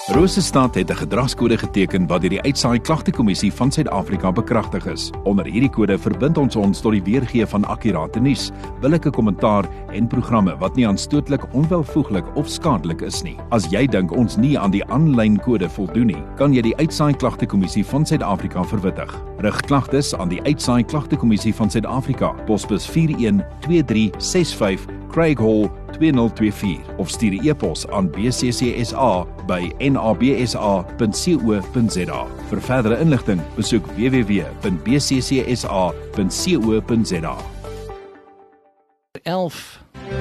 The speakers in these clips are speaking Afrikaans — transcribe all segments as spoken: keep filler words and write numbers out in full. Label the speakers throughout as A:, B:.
A: Rosestad het 'n gedragskode geteken wat deur die Uitsaai Klagtekommissie van Suid-Afrika bekragtig is. Onder hierdie kode verbind ons ons tot die weergee van akkurate nuus, billike kommentaar en programme wat nie aanstootlik, onwelvoeglik of skadelik is nie. As jy dink ons nie aan die aanlyn kode voldoen nie, kan jy die Uitsaai Klagtekommissie van Suid-Afrika verwittig. Rig klagtes aan die Uitsaai Klagtekommissie van Suid-Afrika, posbus vier een twee drie ses vyf, Craig Hall twee nul twee vier of stuur 'n e-pos aan b c c s a by n a b s a punt co punt z a. Vir verdere inligting, besoek w w w punt b c c s a punt co punt z a.
B: elf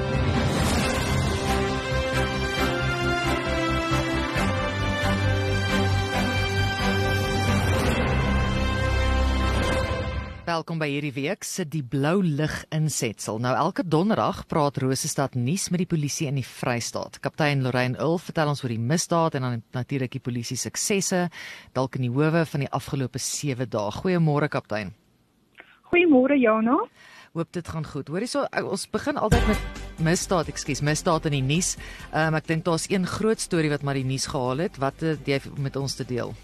B: Welkom by hierdie week se die blou lig insetsel. Nou elke donderdag praat Rosestad nuus met die polisie in die Vrystaat. Kaptein Lorraine Earl vertel ons oor die misdaad en dan natuurlik die polisie suksesse, dalk in die howe van die afgelope sewe dae. Goeiemôre kaptein.
C: Goeiemôre Jana.
B: Hoop dit gaan goed. Hoorie so, ons begin altyd met misdaad, ekskuus, misdaad in die nuus. Um, ek dink daar's een groot storie wat maar die nuus gehaal het. Wat het jy met ons te deel?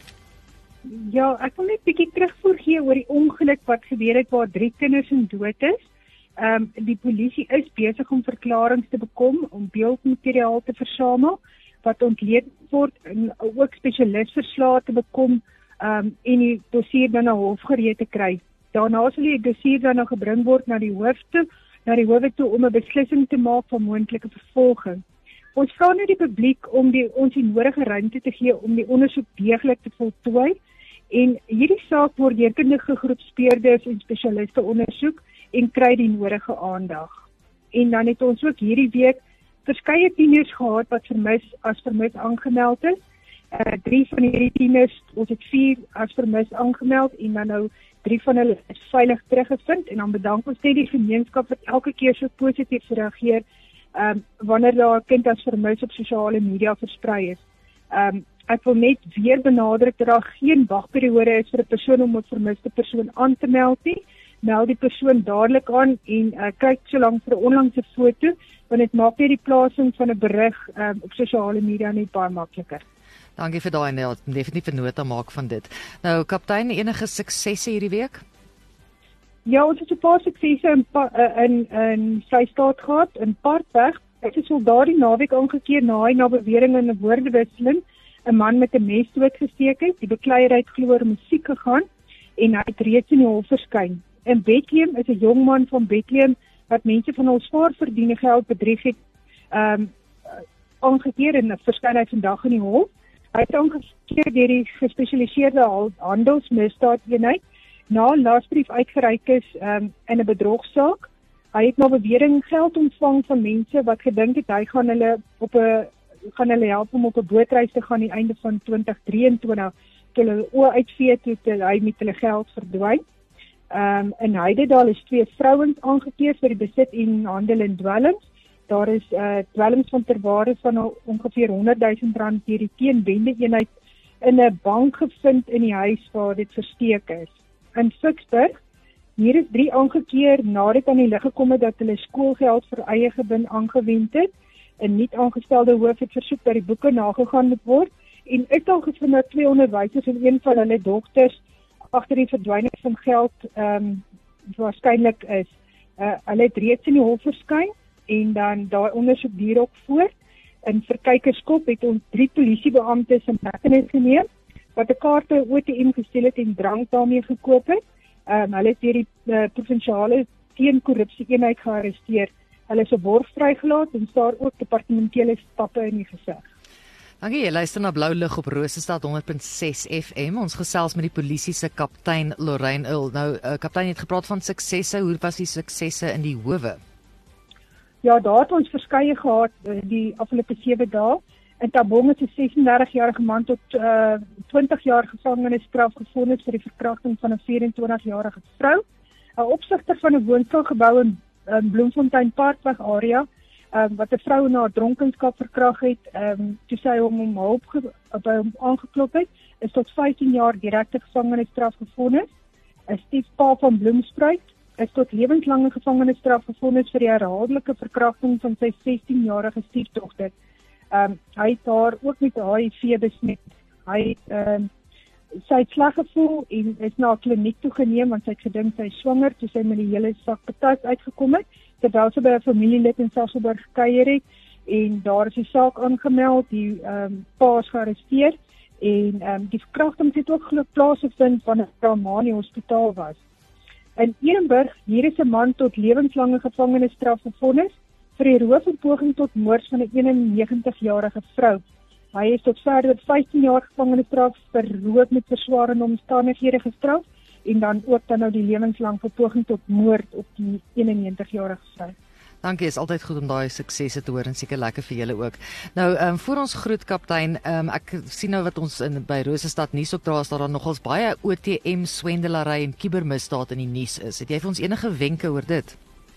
C: Ja, ek wil net 'n bietjie terugvoer gee oor die ongeluk wat gebeur het waar drie kinders in dood is. Ehm um, die polisie is besig om verklaringe te bekom, om beeldmateriaal te versamel wat ontleed word en ook spesialistverslae te bekom ehm um, en die dossier dan na hof gereed te kry. Daarna sal die dossier dan nou gebring word na die hoof toe, na die howe toe om 'n beslissing te maak van moontlike vervolging. Ons vra nou die publiek om die ons die nodige ruimte te gee om die ondersoek deeglik te voltooi. En hierdie saak word deur kundige groep speurders en spesialiste ondersoek en kry die nodige aandag. En dan het ons ook hierdie week verskeie tieners gehad wat vermis as vermis aangemeld is. Uh, drie van hierdie tieners, ons het vier as vermis aangemeld en dan nou drie van hulle is veilig teruggevind. En dan bedank ons net die gemeenskap wat elke keer so positief reageer um, wanneer daar 'n kind as vermis op sosiale media versprei is. Um, Ek wil net weer benadruk dat daar geen wagperiode is vir 'n persoon om 'n vermiste persoon aan te meld nie. Meld die persoon dadelik aan en uh, kyk so lank vir 'n onlangse foto, want dit maak net die plasing van 'n berig um, op sosiale media net baie makliker.
B: Dankie vir daai net, definitief 'n nota maak van dit. Nou kaptein, enige suksesse hierdie week?
C: Ja, ons het 'n paar suksesse in in in Vrystaat gehad, in Parkweg. Ek het soldaat die naweek aangekeer na hy na bewering in 'n woordewisseling 'n man met 'n mes doodgesteek het. Die bekleier het glo oor musiek gegaan en hy het reeds in die hof verskyn. In Bethlehem is 'n jong man van Bethlehem wat mense van hul swaar verdiende geld bedrieg het, ehm um, aangekeer en verskyn hy vandag in die hof. Hy het aangekeer deur die gespesialiseerde handelsmisdaadeenheid na 'n lasbrief uitgereik is um, in 'n bedrogsaak. Hy het na bewering geld ontvang van mense wat gedink het hy gaan hulle op 'n gaan hulle help om op 'n bootreis te gaan aan die einde van twintig drie en twintig, toe hulle oë uitvee toe hy met hulle geld verdwyn. Ehm um, en Heidedal is twee vrouens aangekeer vir die besit en handel in dwelms. Daar is uh, dwelms van ter waarde van ongeveer honderd duisend rand deur die teenbende eenheid in 'n bank gevind in die huis waar dit versteek is. In Ficksburg, hier is drie aangekeer nadat aan die lig gekom het dat hulle skoolgeld vir eie gewin aangewend het. 'n nie aangestelde hoof het versoek dat die boeke nagegaan moet word en is al gevind dat twee onderwysers en een van hulle dogters agter die verdwyning van geld ehm um, waarskynlik is. Uh, hulle het reeds in die hof verskyn en dan daai ondersoek duur ook voort. In Verkykerskop het ons drie polisiebeamptes in hegtenis geneem wat 'n kaarte O T M gesteel het en drank daarmee gekoop het. Um, hulle het deur die uh, provinsiale teenkorrupsie eenheid gearresteer. Hulle is op borg vrygelaat en staar ook departementele stappe in die gesig.
B: Dankie, jy luister na Blou Lig op Rosestad honderd punt ses F M. Ons gesels met die polisie se kaptein Lorraine Earl. Nou, uh, kaptein het gepraat van suksesse. Hoe was die suksesse in die howe?
C: Ja, daar het ons verskeie gehad die afgelope sewe dae. In Tabong is 'n ses en dertig-jarige man tot uh, twintig jaar gevangenisstraf gevonnis vir die verkrachting van 'n vyf en twintig-jarige vrou. 'n Opsigter van 'n woonstelgebou in um, Bloemfontein Parkweg area, um, wat 'n vrou na dronkenskap verkragt het, um, toe sy hom om hulp by hom aangeklop het, is tot vyftien jaar direkte gevangenisstraf gevonnis. 'n Stiefpa van Bloemspruit is tot lewenslange gevangenisstraf gevonnis vir die herhaaldelike verkrachting van sy sestien-jarige stiefdogter. Um, hy het haar ook met H I V besmet. Hy um, sy het sleg gevoel en is na 'n kliniek toe geneem want sy het gedink sy is swanger toe sy met die hele sak patat uitgekom het. Terwyl sy by 'n familielid in Sasolburg gekuier het en daar is die saak aangemeld, die um, pa is gearresteer en um, die verkrachting het ook geluk plaasgevind wanneer haar ma in die hospitaal was. In Ehrenburg, hier is 'n man tot lewenslange gevangenisstraf vonnis vir die roof en poging tot moord van 'n eenennegentigjarige vrou. Hy is tot verder vyftien jaar gevangenisstraf vir roof met verswarende omstandighede gestraf en dan ook dan nou die lewenslang vir poging tot moord op die eenennegentigjarige vrou.
B: Dankie, is altyd goed om daai suksesse te hoor en seker lekker vir julle ook. Nou, ehm um, voor ons groet kaptein, ehm um, ek sien nou wat ons in by Rosestad nuus ook dra, is daar nogals baie O T M swendelary en kubermisdaad in die nuus is. Het jy vir ons enige wenke oor dit?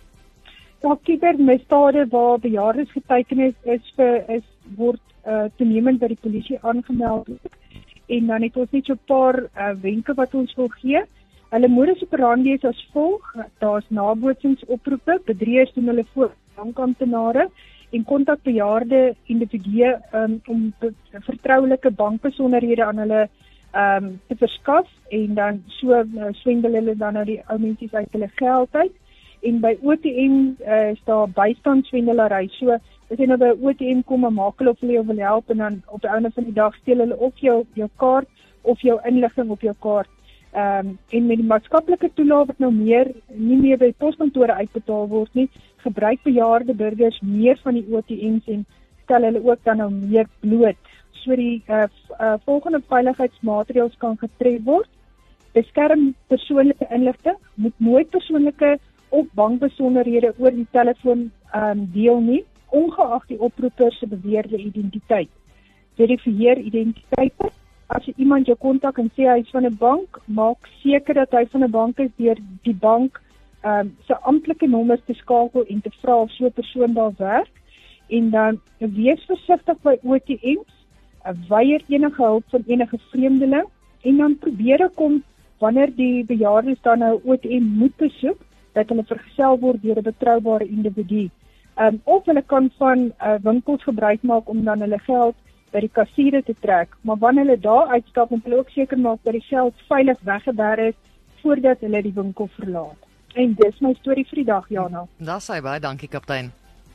C: Ja, kubermisdade waar bejaardes getuienis is vir is word uh, toenemend by die polisie aangemeld en dan het ons net so 'n paar uh, wenke wat ons wil gee. Hulle modus operandi is as volg: daar's nabootsingsoproepe, bedrieërs doen hulle voor bankamptenare en kontak bejaarde individue um, om vertroulike bankbesonderhede aan hulle um, te verskaf en dan so uh, swendel hulle dan nou die ou mensies uit hulle geld uit. En by O T M uh, is daar bystandsswendelary. So as jy nou by O T M kom en maak hulle of hulle jou wil help en dan op die einde van die dag steel hulle of jou jou kaart of jou inligting op jou kaart. Um, en met die maatskaplike toelaag wat nou meer nie meer by poskantore uitbetaal word nie, gebruik bejaarde burgers meer van die O T M's en stel hulle ook dan nou meer bloot. So die uh, uh, volgende veiligheidsmaatreëls kan getref word. Beskerm persoonlike inligting, moet nooit persoonlike of bankbesonderhede oor die telefoon um, deel nie, ongeag die oproeper se beweerde identiteit. Verifieer identiteite. As jy iemand jou kontak en sê hy is van 'n bank, maak seker dat hy van 'n bank is deur die bank um, se amptelike nommers te skakel en te vra of so 'n persoon daar werk. En dan wees versigtig by O T M's, weier enige hulp van enige vreemdeling en dan probeer kom wanneer die bejaardes dan nou O T M moet besoek, dat hulle vergesel word deur 'n betroubare individu. Um, of hulle kan van uh, winkels gebruik maak om dan hulle geld by die kassiere te trek, maar wanneer hulle daar uitstap, moet hulle ook seker maak dat die geld veilig weggeberg is voordat hulle die winkel verlaat. En dis my storie vir die dag, Jana.
B: Dis hy baie, dankie kaptein.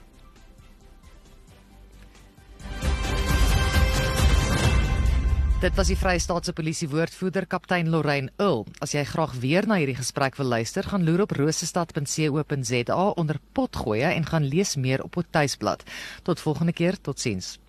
B: Dit was die Vrystaatse Polisie woordvoerder kaptein Lorraine Earl. As jy graag weer na hierdie gesprek wil luister, gaan loer op rosestad punt co punt za onder potgoeie en gaan lees meer op ons tuisblad. Tot volgende keer, totsiens.